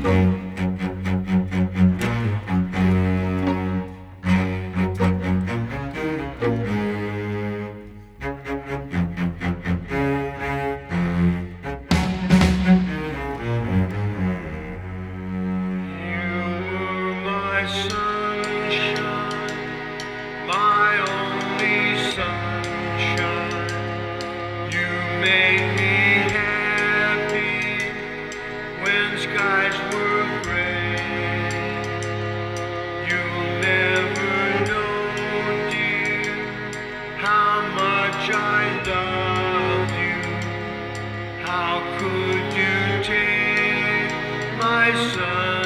My only sunshine, you made me happy when skies were gray. You'll never know, dear, how much I love you. How could you take my sunshine